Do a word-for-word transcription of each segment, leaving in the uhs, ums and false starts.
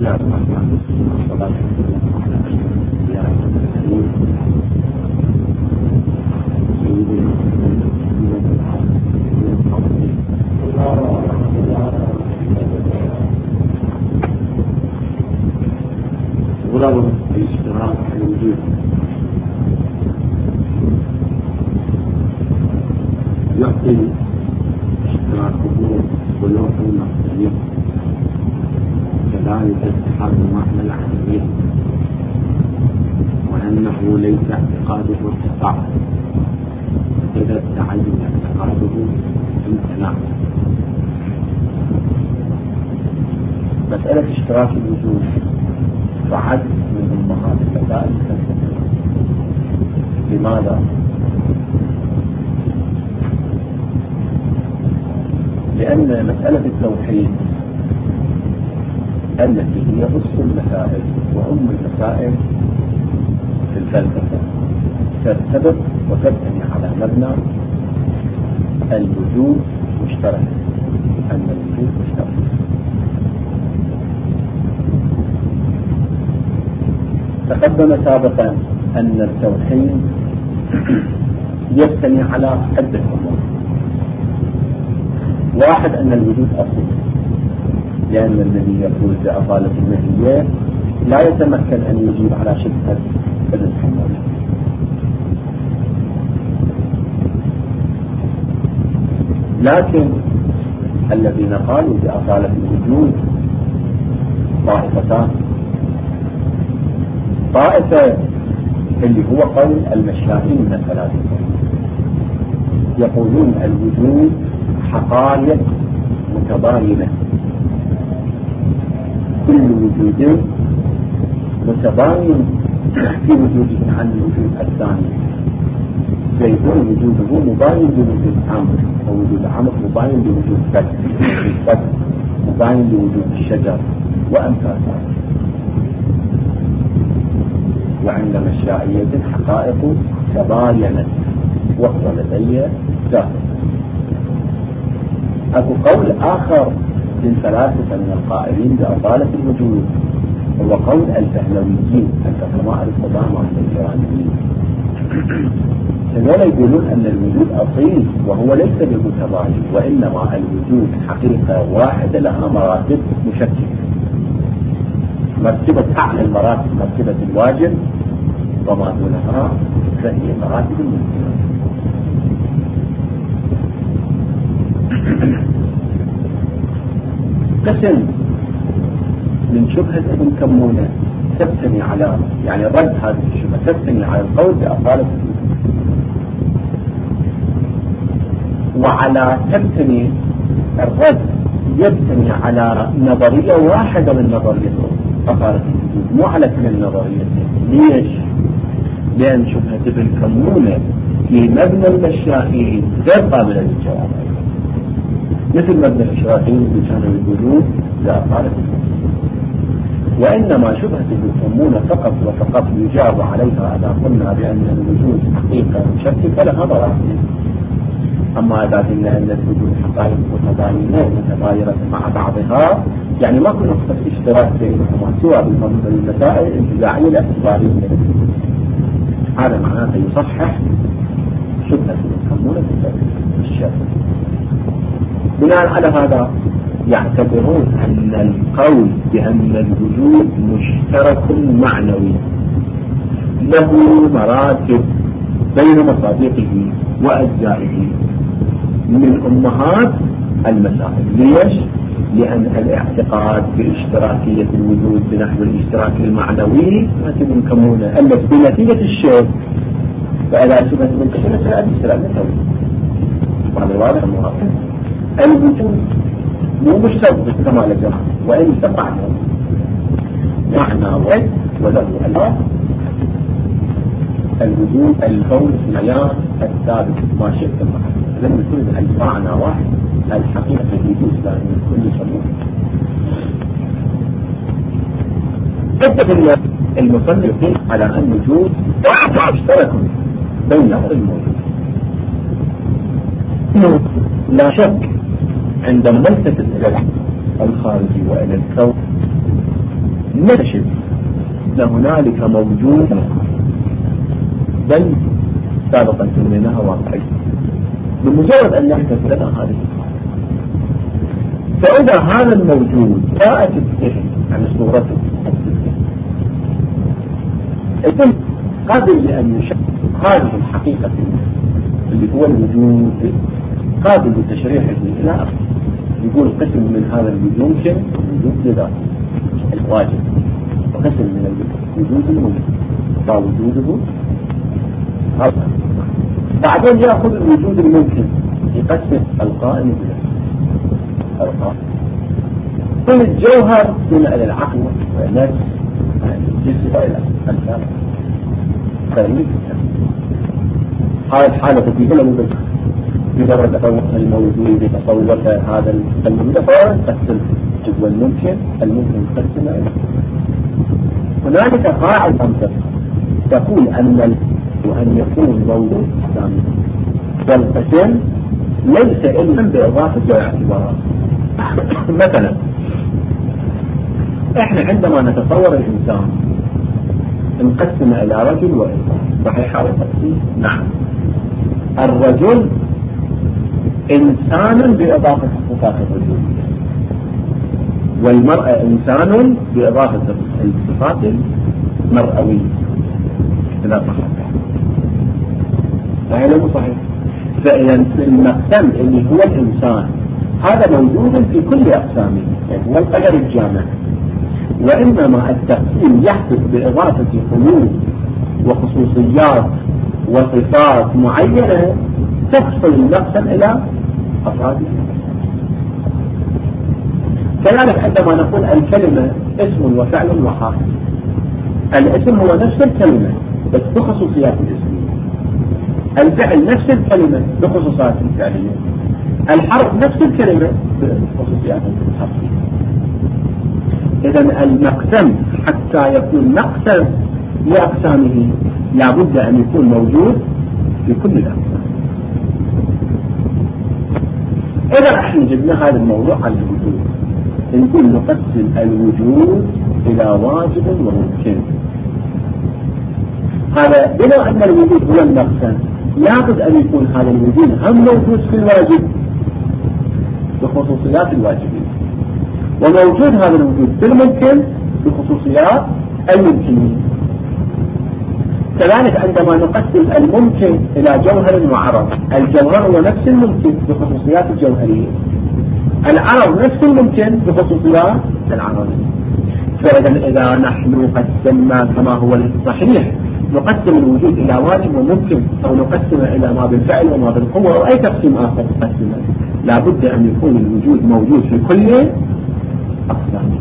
الله الرحمن الرحيم والصلاة والسلام على أشرف الأنبياء والمرسلين سيدنا غرض الاشتراك الوجود يعطي اشتراكه بلوغ المقصدين كذلك اتحاد المعنى العقلي وأنه ليس اعتقاده ارتقاء إذا تعين اعتقاده امتناع. مسألة اشتراك الوجود تعد من أمهات المسائل الفلسفية. لماذا؟ لأن مسألة التوحيد التي هي أصل المسائل وأم المسائل في الفلسفة ترتبط وتبني على مبنى الوجود مشترك، أن الوجود مشترك. تقدم سابقا أن التوحيد يبني على عدة أمور. واحد، أن الوجود أصل، لأن الذي يقول بأصالة الماهية لا يتمكن أن يجيب على شبهة ابن حمولة. لكن الذين قالوا بأصالة الوجود طائفتان. طائفة اللي هو قول المشائين من الفلاسفة يقولون الوجود حقائق متباينة، كل وجود متباين في وجوده عن الوجود الثاني. زيدون وجوده مباين بوجود عمرو، ووجود عمرو مباين بوجود بدر، مباين بوجود الشجر وأمثال ذلك. وعند مشائية الحقائق تباينت وهو لدي ذات. أبو قول آخر للفلاسفة من القائلين بأصالة الوجود هو قول الفهلويين الفهماء القدامى الإيرانيين. هذول يقولون أن الوجود أصيل وهو ليس بمتباين، وإنما الوجود حقيقة واحدة لها مراتب مشكلة. مرتبة أعلى المراتب مرتبة الواجب، وما دونها فهي مراتب الممكنة. قسم من شبهة ابن كمونة تبتني على يعني رد هذه الشبهة تبتني على القول بأصالة وعلى تبتني الرد يبتني على نظرية واحدة من نظرية أصالة الوجود، مو على كل النظرية. ليش؟ لأن شبهة ابن كمونة في مبنى المشائين غير قابلة للجواب، مثل مبنى الإشراقيين اللي كانوا يقولون بأصالة الوجود. وإنما شبهة ابن كمونة فقط وفقط يجاب عليها إذا قلنا بأن الوجود حقيقة مشككة لها مراتب. أما إذا قلنا أن الوجود حقائق متباينة متغايرة مع بعضها، يعني ما كل نقطة اشتراك بينهما سوى بالمسائل الانتزاعية الاعتبارية. هذا معناته يصحح شبهة ابن كمونة في الشرع. بناء على هذا يعتبرون أن القول بأن الوجود مشترك معنوي له مراتب بين مصادقه وأجزائه من أمهات المسائل. ليش؟ لأن الاعتقاد باشتراكية الوجود بنحو الاشتراك المعنوي مثل ابن كمونة التي بنتيجة الشيء فإذا شبهت من كمونة فلا تشترك مثل هذا واضح المواقع. الوجود مو مشترك بالكمال الجماعة، وإن استطعنا معنى واحد وله الله الوجود الكون العيان الثابت ما شئت معه. لما يكون المعنى واحد الحقيقة في الإسلام كل شيء. اتفق المصنف على أن الوجود مشترك بين الموجود. لا شك عندما نلتفت إلى الخارجي وإلى الكون نكتشف أن هنالك موجود بل سابقا سميناها واقعية بمجرد أن نحدث لنا هذه. فإذا هذا الموجود جاءت الذهن عن صورته إذن قابل لأن يشكل هذه الحقيقة اللي هو الوجود قابل لتشريحه إلى آخر. يقول قسم من هذا الوجود يمكن الوجود لذاته الواجب، وقسم من الوجود الممكن فوجوده هذا. بعدين يأخذ الوجود الممكن يقسم القائم بذاته القائم كل الجوهر بما إلى العقل والنفس الجسم إلى الأنسان خليل. هذه الحالة في كل مدة مجرد أطور الموجود تصور هذا الموجود فورا تقسم جدوى الممكن الممكن تقسم إلى. هنالك قاعدة خمسة تقول أن أن يكون موجود ثاني والقسم ليس إلا بإضافة الاعتبارات. مثلا إحنا عندما نتصور الإنسان نقسم إلى رجل وإنسان صحيح أو تقسيم؟ نعم. الرجل إنسان بإضافة صفات الرجل والمرأة إنسان بإضافة الصفات المرأوية. إذا صحيح فهذا مو صحيح. فإذا المقسم اللي هو الإنسان هذا موجود في كل أقسامه يعني هو القدر الجامع، وإنما التقسيم يحدث بإضافة حدود وخصوصيات وصفات معينة تفصل المقسم إلى أفراده. كذلك عندما نقول الكلمة اسم وفعل وحال، الاسم هو نفس الكلمة بس بخصوصيات الاسم، الفعل نفس الكلمة بخصوصيات الفعلية، الحرف نفس الكلمة بخصوصيات الحرفية. إذن المقسم حتى يكون مقسم لأقسامه لابد أن يكون موجود في كل الأقسام. إذا احنا جبنا هذا الموضوع عن الوجود نقول نقسم الوجود إلى واجب وممكن. هذا بما أن الوجود هو المقسم لابد أن يكون هذا الوجود هم موجود في الواجب بخصوصيات الواجبين، وموجود هذا الوجود في الممكن بخصوصيات الممكنين. كذلك عندما نقسم الممكن إلى جوهر وعرض، الجوهر هو نفس الممكن بخصوصيات الجوهرية، العرض نفس الممكن بخصوصيات العرضية. فإذا إذا نحن قسمنا كما هو الصحيح نقسم الوجود إلى واجب وممكن أو نقسم إلى ما بالفعل وما بالقوة أو أي تقسيم آخر نقسمه، لابد أن يكون الوجود موجود في كل أقسامه.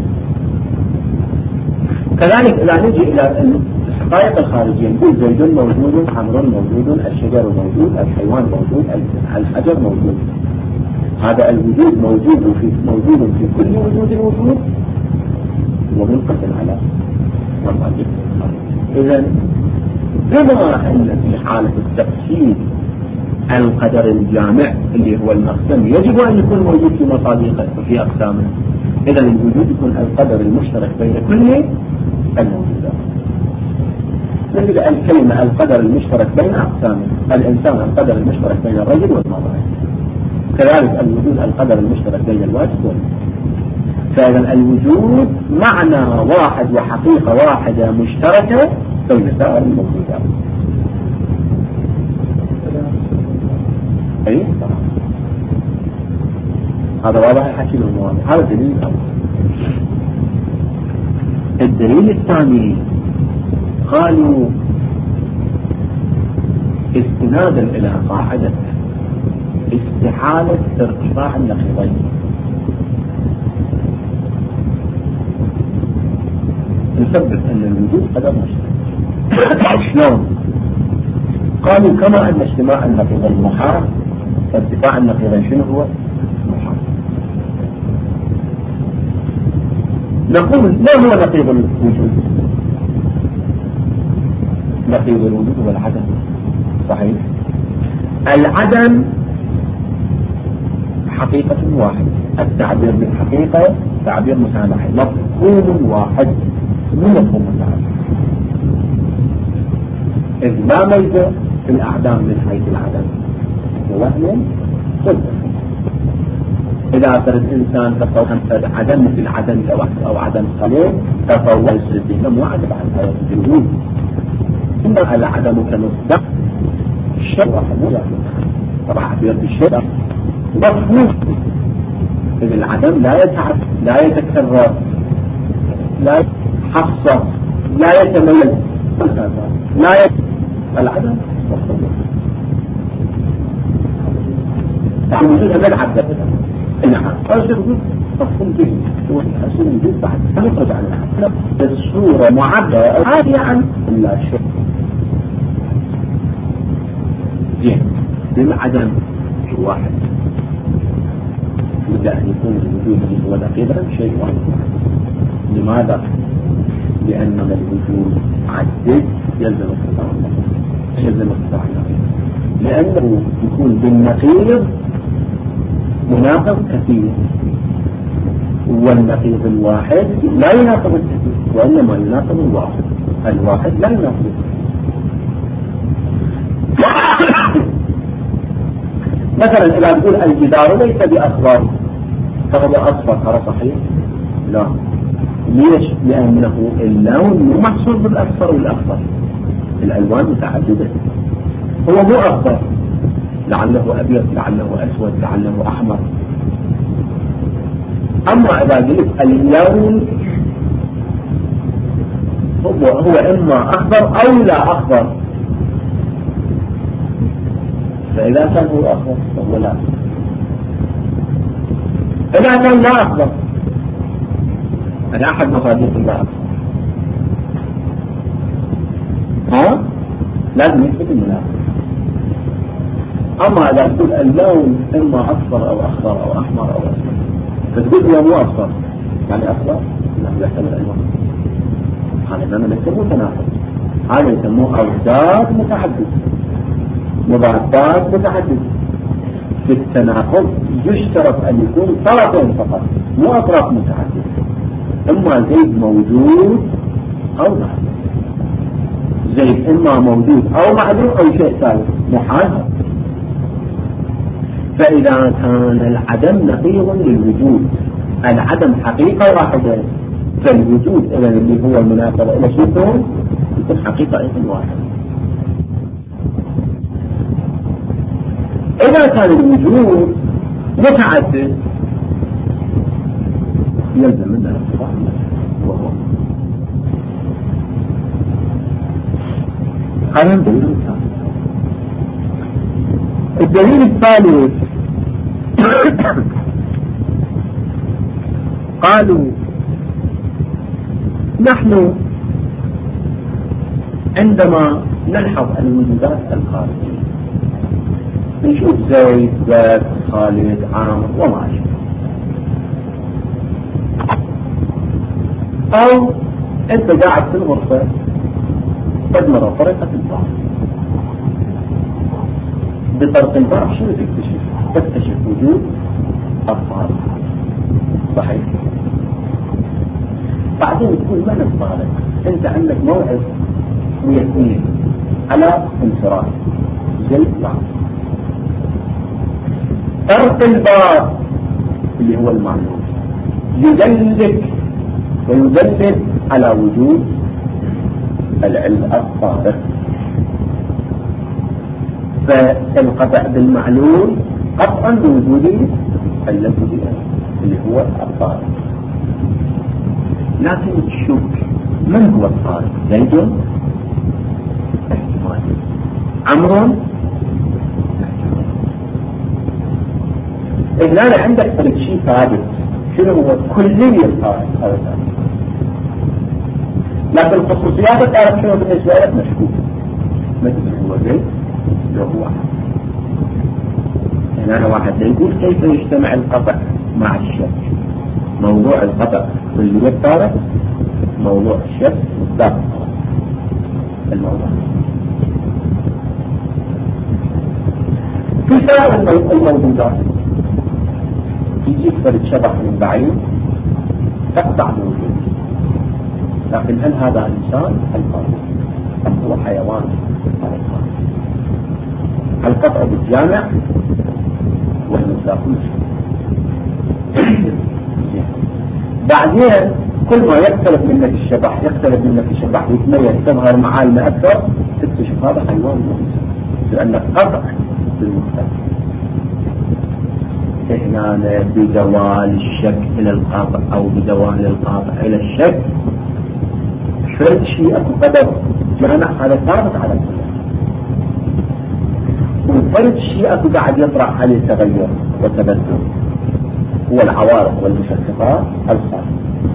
كذلك إذا نجي إلى الحقائق الخارجية نقول زيد موجود، عمر موجود، الشجر موجود، الحيوان موجود، الحجر موجود. هذا الوجود موجود في موجود في كل وجود الوجود ومنقسم على مصادر. إذا بما أن في حالة التقسيم القدر الجامع اللي هو المقسم يجب أن يكون موجود في مصادقه وفي أقسامه، إذا الوجود يكون القدر المشترك بين كل الموجودات. مثل الكلمة القدر المشترك بين أقسامه، الإنسان القدر المشترك بين الرجل والمرأة، كذلك الوجود القدر المشترك بين الواجب والممكن. فإذا الوجود معنى واحد وحقيقة واحدة مشتركة بين سائر الموجودات. أي هذا واضح الحكي للمواضع. هذا دليل الأول. الدليل الثاني قالوا استنادا إلى قاعدة استحالة ارتفاع النقيضين. نثبت أن الوجود قدر مشترك. شلون؟ قالوا كما أن اجتماع النقيضين محال، فارتفاع النقيضين شنو هو؟ محال. نقول ما هو نقيض الوجود؟ نقيض الوجود هو العدم. صحيح؟ العدم حقيقة واحدة، التعبير بالحقيقة تعبير مسامحي، مفهوم واحد مو مفهوم مسامحي، إذ لا ميزة في الأعدام من حيث العدم ووهم صدق. إذا أثرت إنسان تصور عدم مثل عدم أو عدم صليب تصور يسرد مو عدم عن حياة الوجود، إنما العدم كمصدق الشيء واحد مو لازم طبعا عبير بالشيء مفهوم. إذ العدم لا يتعب لا يتكرر لا يحصر لا يتميز لا يت... العدم مفهوم تعملونها من العدم. نعم أرجع وجود مفهوم جدا هو أصول وجود بعد نخرج عن العدم الصورة معبرة عادية عن لا شيء زين بالعدم واحد يبدأ أن يكون الوجود هو العقيدة شيء واحد. لماذا؟ لأن الوجود عدد يلزم التطاول يلزم التطاول لأنه يكون بالنقيض مناقض كثير، والنقيض الواحد لا يناقض الكثير وإنما يناقض الواحد، الواحد لا يناقض. مثلا إذا تقول الجدار ليس بأصفر فهو أصفر هذا صحيح؟ لا. ليش؟ لأنه اللون مو محصور بالأصفر والأخضر، الألوان متعددة، هو مو أخضر لعله أبيض لعله أسود لعله أحمر. أما إذا قلت اللون هو, هو إما أخضر أو لا أخضر، فإذا كان هو أخضر فهو لا، إذا كان لا أخضر هذا أحد مصادق البعض ها لازم يثبت المناسبة. أما إذا تقول اللون إما أصفر أو أخضر أو أحمر أو أسود فتقول هو مو أصفر يعني أخضر لا يحتمل الألوان، هذا ما نسموه تناقض، هذا يسموه أوجاد متعدد مضادات متعدد. في التناقض يشترط أن يكون طرفين فقط مو أطراف متعددة، إما زيد موجود أو معدوم، زيد إما موجود أو معدوم أو شيء ثالث محال. فإذا كان العدم نقيض للوجود، العدم حقيقة واحدة، فالوجود إذا اللي هو المناسبة إلى شيء يكون حقيقة أيضا واحدة. إذا كان الوجود متعدد يلزم منه الاتفاق وهو هذا الدليل الثالث. الدليل الثالث قالوا نحن عندما نلحظ الوجودات الخارجية نشوف زيد زيد خالد عامر وما أشبه، أو أنت قاعد في الغرفة تدمر طريقة الباب، بطرق الباب شنو تكتشف؟ تكتشف وجود الطارق صحيح. بعدين تقول من الطارق؟ أنت عندك موعد ويثنين على انفراد زيد وعامر، طرق الباب اللي هو المعلوم يدلك ويدلل على وجود العلم الطارق، فالقطع بالمعلوم قطعا بوجود الذي اللي هو الطارق. لكن تشك من هو الطارق؟ زيد احتمال، عمرو هنا عندك فرق شيء ثابت شنو هو كلية الطارق هذا ثابت، لكن الخصوصيات تعرف شنو بالنسبة لك مشكوك، مثل هو زيد لو هو هنا واحد يقول كيف يجتمع القطع مع الشك. موضوع القطع كلية الطارق، موضوع الشك مصداق الموضوع. في سائر الموجودات يجيك فرد شبح من بعيد تقطع بوجود. لكن هل هذا إنسان؟ القطع أم هو حيوان؟ القطع بالجامع والمطلق مشكلة. بعدين كل ما يختلف منك الشبح يختلف منك الشبح يتميز تظهر معالم أكثر تكتشف هذا حيوان مؤذي لأن القطع بالمختلف. هنا بدوال الشك إلى القاطع أو بدوال القاطع إلى الشك فرد شيء أكو قدر جامع هذا ثابت على كل وفرد شيء أكو بعد يطرح عليه تغير وتبدل هو العوارض والمشخصات الخاصة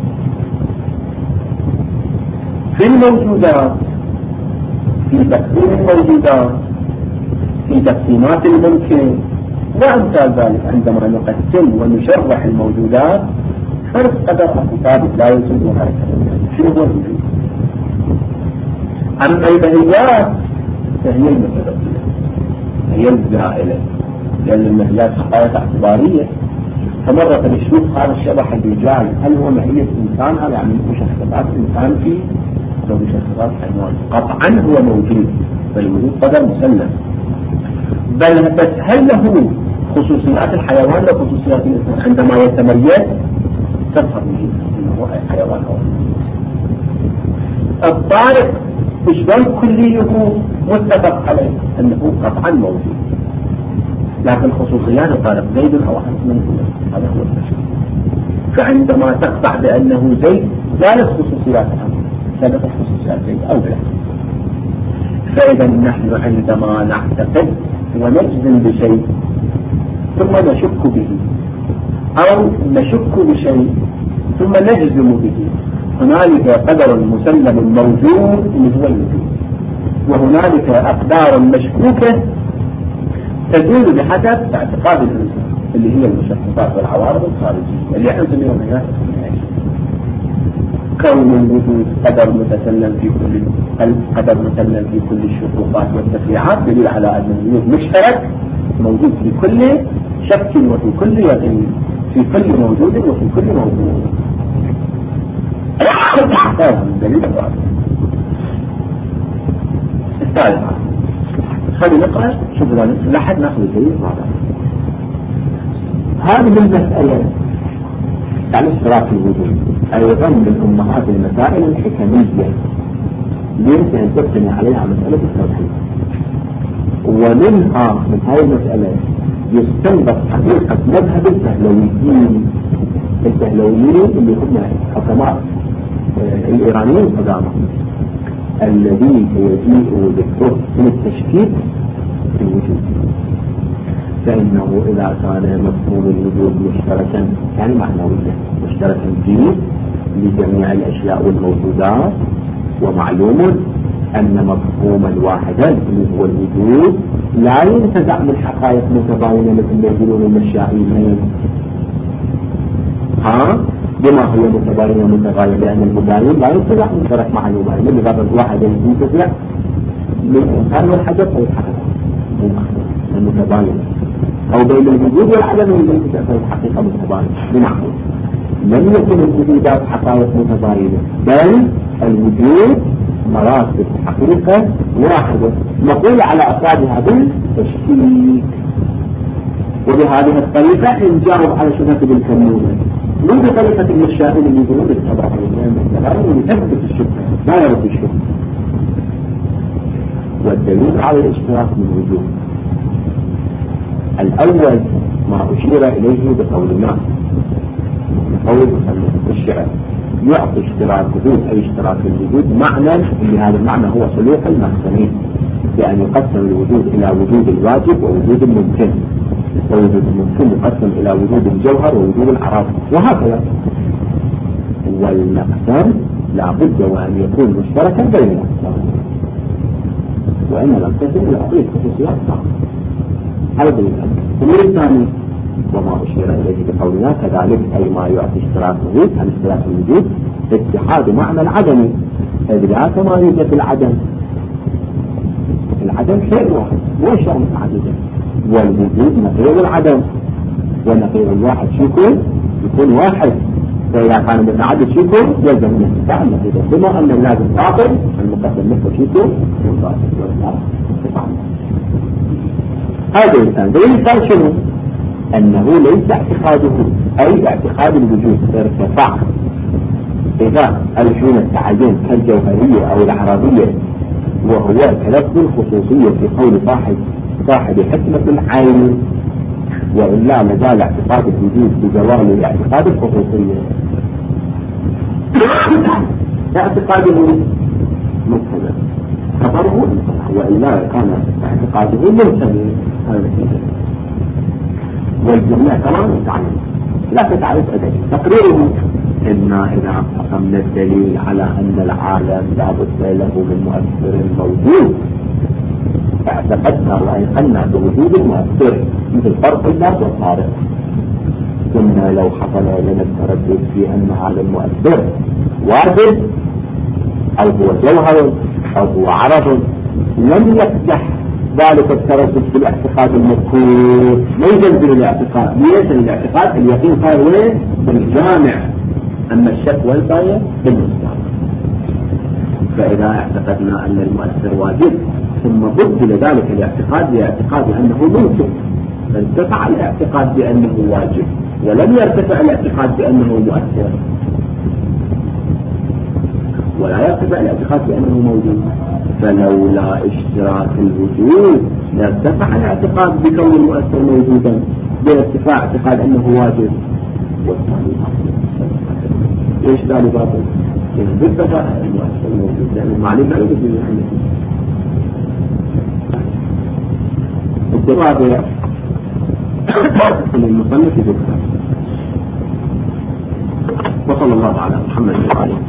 في الموجودات في تقسيم الموجودات في تقسيمات الممكن وأمثال ذلك. عندما نقسم ونشرح الموجودات فرق قدر أكو ثابت لا يوجد حركة. شنو هو الوجود؟ أما البهيات فهي المتبدلة هي الزائلة لأن المهيات حقائق اعتبارية. فمرة نشوف هذا الشبح اللي جاي هل هو مهية إنسان هذا يعني مشخصات إنسان فيه لو مشخصات حيوان قطعا هو موجود فالوجود قدر مسلم. بل بس هل له خصوصيات الحيوان له خصوصيات الإنسان؟ عندما يتميز تظهر به أنه هو حيوان أو الطارق إشبال كليه متفق عليه أنه قطعا موجود لكن خصوصيات الطارق زيد أو حسن من هذا هو التشكيل. فعندما تقطع بأنه زيد لا له خصوصيات ثبت خصوصيات زيد أو لا. فإذا نحن عندما نعتقد ونجزم بشيء ثم نشك به أو نشك بشيء ثم نجزم به هنالك قدر مسلم موجود اللي هو الوجود وهنالك أقدار مشكوكة تزول بحسب اعتقاد الإنسان اللي هي المشخصات والعوارض الخارجية اللي احنا نسميهم هنا كون الوجود قدر متسلم في كل القدر متسلم في كل الشروطات والتفريعات دليل على أن الوجود مشترك موجود في كل شك وفي كل يقين في كل موجود وفي كل موجود. هذا الدليل الرابع. الثالث خلينا نقرأ شوف ذلك لحد ناخذ الدليل الرابع. هذه المسألة يعني اشتراك الوجود أيضا من أمهات المسائل الحكمية يمكن أن تبني عليها مسألة التوحيد. ومنها من هذه المسألة يستنبط حقيقة مذهب الفهلويين الفهلويين اللي هم حكماء الإيرانيين القدامى الذي يجيء ذكره من التشكيك في الوجود. فإنه إذا كان مفهوم الوجود مشتركا يعني معنويا مشتركا فيه لجميع الأشياء والموجودات ومعلوم أن مفهوما واحدا اللي هو الوجود لا ينتزع من حقائق متباينة مثل ما يقولون المشائين ها بما هي متباينة متغايرة لأن المباين لا ينتزع من شرك معلومات من غرض واحد ينتزع من الإنسان والحدث أو الحقيقة المتباينة أو بين الوجود والعدم التي تأثر الحقيقة متباينة. بمعنى لم يكن الوجودات حقائق متباينة بل الوجود مراتب حقيقة واحدة نقول على أساسها بالتشكيك. وبهذه الطريقة نجاوب على شبهة بالكمونة مو بطريقة المشاهد اللي يقولون التباين ويثبت الشبهة لا يرد الشبهة. والدليل على الاشتراك من وجود الأول ما أشير إليه بقول الناس بقول الشعر يعطي اشتراك وجود أي اشتراك الوجود معنى اللي هذا المعنى هو صلوح المحسنين بأن يقسم الوجود إلى وجود الواجب ووجود الممكن ووجود الممكن يقسم إلى وجود الجوهر ووجود الأعراض وهكذا. والمقسم لا بد وأن يكون مشتركا بين الأقسام وإن لم تكن لأعطيه خصوصيات هذا دليل. الدليل الثاني وما أشير إليه بقولنا كذلك أي ما يعطي اشتراك الوجود عن اشتراك الوجود اتحاد معنى العدم إذ لا كما يوجد العدم العدم شيء واحد مو شيء متعدد والوجود نقيض العدم ونقيض الواحد شو يكون؟ يكون واحد فإذا كان متعدد شيكو يلزم من النتاع التي تقدمه أن اللازم باطل المقدم نفسه شيكو والباطل والباطل هذا الإنسان ده الإنسان شنو؟ أنه ليس اعتقاده أي اعتقاد الوجود ارتفع إذا الحين التعين كالجوهرية أو العربية وهو تلفظ الخصوصية في قول صاحب صاحب حكمة العين وإلا مجال اعتقاد الوجود بزوال اعتقاد الخصوصية اعتقاده مبتدأ خبره وإلا كان اعتقاده مبتدأ هذا الشيء والجملة كمان متعلمة لا تتعرف أدري تقريره إن إذا أقمنا الدليل على أن العالم لا بد له من مؤثر موجود اعتقدنا وأيقنا بوجود المؤثر مثل فرق الله والطارق ثم لو حصل لنا التردد في أن هذا المؤثر واجب أو هو جوهر أو هو عرض لم يفتح ذلك التردد في الاعتقاد المذكور ما يزلزل الاعتقاد ليس الاعتقاد اليقين صار وين بالجامع أما الشك والباية بالمستعمل فإذا اعتقدنا أن المؤثر واجب ثم بدل ذلك الاعتقاد باعتقاد أنه ممكن فارتفع الاعتقاد بأنه واجب ولم يرتفع الاعتقاد بأنه مؤثر ولا يرتفع الاعتقاد بأنه موجود فلولا اشتراك الوجود لارتفع الاعتقاد بكون المؤثر موجودا بارتفاع اعتقاد أنه واجب والثاني ايش ذلك باطل؟ بالتفاعل المؤثر موجود لأن المعلم لا يوجد به عنه الرابع المصنف ذكر وصلى الله على محمد وعلى